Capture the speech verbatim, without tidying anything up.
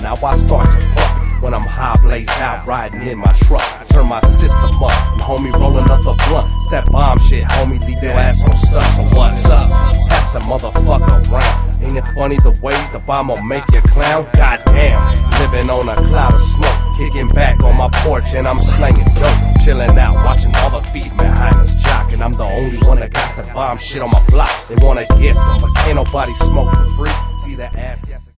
now I start to fuck. When I'm high blazed out, riding in my truck, I turn my system up, and homie roll another blunt. It's that bomb shit, homie, leave your ass on stuff. So what's up? Pass the motherfucker around. Ain't it funny the way the bomb will make you clown? Goddamn, living on a cloud of smoke, kicking back on my porch and I'm slanging dope, chilling out, watching all the feet behind us jocking. I'm the only one that got the bomb shit on my block. They wanna get some, but can't nobody smoke for free. See that ass?